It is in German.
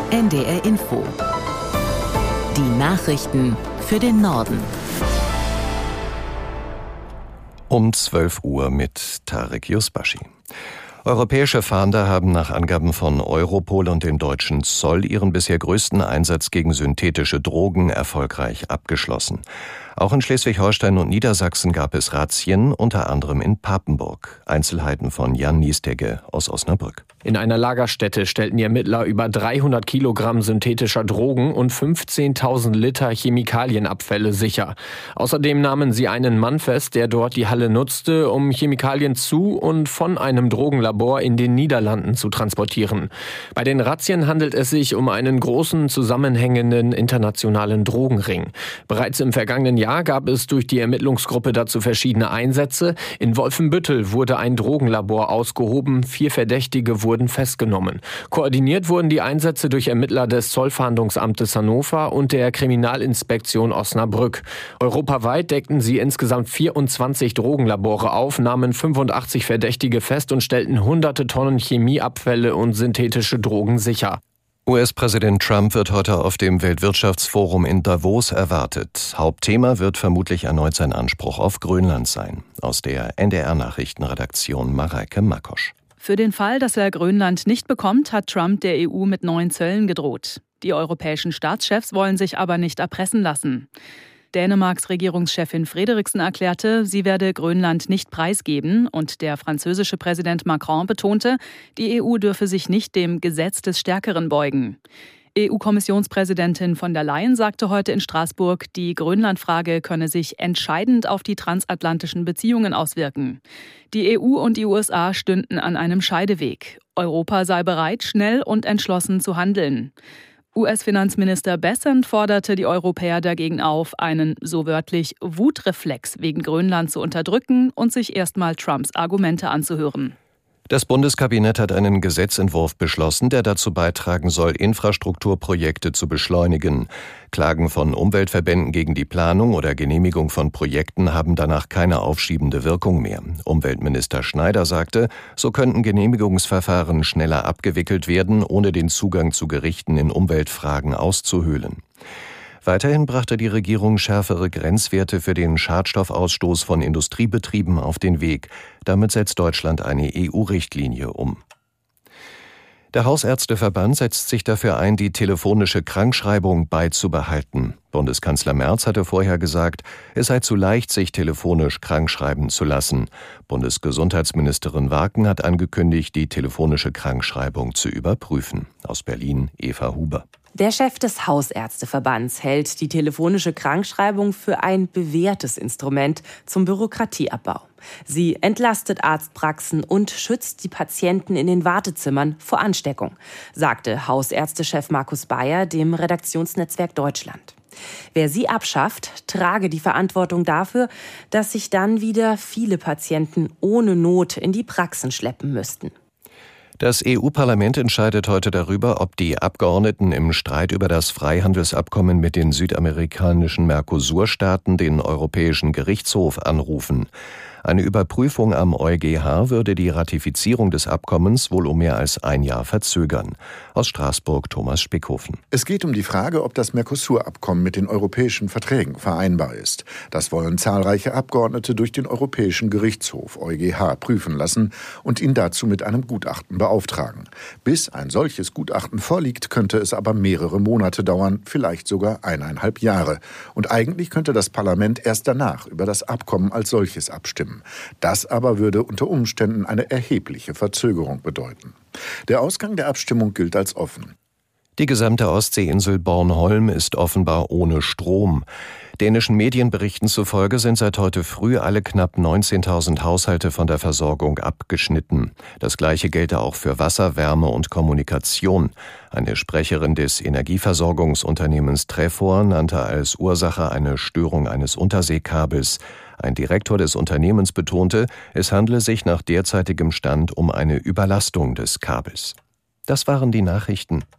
NDR Info. Die Nachrichten für den Norden. Um 12 Uhr mit Tarek Yusbashi. Europäische Fahnder haben nach Angaben von Europol und dem deutschen Zoll ihren bisher größten Einsatz gegen synthetische Drogen erfolgreich abgeschlossen. Auch in Schleswig-Holstein und Niedersachsen gab es Razzien, unter anderem in Papenburg. Einzelheiten von Jan Niestegge aus Osnabrück. In einer Lagerstätte stellten die Ermittler über 300 Kilogramm synthetischer Drogen und 15.000 Liter Chemikalienabfälle sicher. Außerdem nahmen sie einen Mann fest, der dort die Halle nutzte, um Chemikalien zu und von einem Drogenlabor in den Niederlanden zu transportieren. Bei den Razzien handelt es sich um einen großen, zusammenhängenden internationalen Drogenring. Bereits im vergangenen Jahr gab es durch die Ermittlungsgruppe dazu verschiedene Einsätze. In Wolfenbüttel wurde ein Drogenlabor ausgehoben, 4 Verdächtige wurden festgenommen. Koordiniert wurden die Einsätze durch Ermittler des Zollfahndungsamtes Hannover und der Kriminalinspektion Osnabrück. Europaweit deckten sie insgesamt 24 Drogenlabore auf, nahmen 85 Verdächtige fest und stellten hunderte Tonnen Chemieabfälle und synthetische Drogen sicher. US-Präsident Trump wird heute auf dem Weltwirtschaftsforum in Davos erwartet. Hauptthema wird vermutlich erneut sein Anspruch auf Grönland sein. Aus der NDR-Nachrichtenredaktion Mareike Makosch. Für den Fall, dass er Grönland nicht bekommt, hat Trump der EU mit neuen Zöllen gedroht. Die europäischen Staatschefs wollen sich aber nicht erpressen lassen. Dänemarks Regierungschefin Frederiksen erklärte, sie werde Grönland nicht preisgeben, und der französische Präsident Macron betonte, die EU dürfe sich nicht dem Gesetz des Stärkeren beugen. EU-Kommissionspräsidentin von der Leyen sagte heute in Straßburg, die Grönlandfrage könne sich entscheidend auf die transatlantischen Beziehungen auswirken. Die EU und die USA stünden an einem Scheideweg. Europa sei bereit, schnell und entschlossen zu handeln. US-Finanzminister Bessent forderte die Europäer dagegen auf, einen, so wörtlich, Wutreflex wegen Grönland zu unterdrücken und sich erstmal Trumps Argumente anzuhören. Das Bundeskabinett hat einen Gesetzentwurf beschlossen, der dazu beitragen soll, Infrastrukturprojekte zu beschleunigen. Klagen von Umweltverbänden gegen die Planung oder Genehmigung von Projekten haben danach keine aufschiebende Wirkung mehr. Umweltminister Schneider sagte, so könnten Genehmigungsverfahren schneller abgewickelt werden, ohne den Zugang zu Gerichten in Umweltfragen auszuhöhlen. Weiterhin brachte die Regierung schärfere Grenzwerte für den Schadstoffausstoß von Industriebetrieben auf den Weg. Damit setzt Deutschland eine EU-Richtlinie um. Der Hausärzteverband setzt sich dafür ein, die telefonische Krankschreibung beizubehalten. Bundeskanzler Merz hatte vorher gesagt, es sei zu leicht, sich telefonisch krankschreiben zu lassen. Bundesgesundheitsministerin Warken hat angekündigt, die telefonische Krankschreibung zu überprüfen. Aus Berlin Eva Huber. Der Chef des Hausärzteverbands hält die telefonische Krankschreibung für ein bewährtes Instrument zum Bürokratieabbau. Sie entlastet Arztpraxen und schützt die Patienten in den Wartezimmern vor Ansteckung, sagte Hausärztechef Markus Bayer dem Redaktionsnetzwerk Deutschland. Wer sie abschafft, trage die Verantwortung dafür, dass sich dann wieder viele Patienten ohne Not in die Praxen schleppen müssten. Das EU-Parlament entscheidet heute darüber, ob die Abgeordneten im Streit über das Freihandelsabkommen mit den südamerikanischen Mercosur-Staaten den Europäischen Gerichtshof anrufen. Eine Überprüfung am EuGH würde die Ratifizierung des Abkommens wohl um mehr als ein Jahr verzögern. Aus Straßburg Thomas Spickhofen. Es geht um die Frage, ob das Mercosur-Abkommen mit den europäischen Verträgen vereinbar ist. Das wollen zahlreiche Abgeordnete durch den Europäischen Gerichtshof EuGH prüfen lassen und ihn dazu mit einem Gutachten beauftragen. Bis ein solches Gutachten vorliegt, könnte es aber mehrere Monate dauern, vielleicht sogar 1,5 Jahre. Und eigentlich könnte das Parlament erst danach über das Abkommen als solches abstimmen. Das aber würde unter Umständen eine erhebliche Verzögerung bedeuten. Der Ausgang der Abstimmung gilt als offen. Die gesamte Ostseeinsel Bornholm ist offenbar ohne Strom. Dänischen Medienberichten zufolge sind seit heute früh alle knapp 19.000 Haushalte von der Versorgung abgeschnitten. Das Gleiche gelte auch für Wasser, Wärme und Kommunikation. Eine Sprecherin des Energieversorgungsunternehmens Trefor nannte als Ursache eine Störung eines Unterseekabels. Ein Direktor des Unternehmens betonte, es handle sich nach derzeitigem Stand um eine Überlastung des Kabels. Das waren die Nachrichten.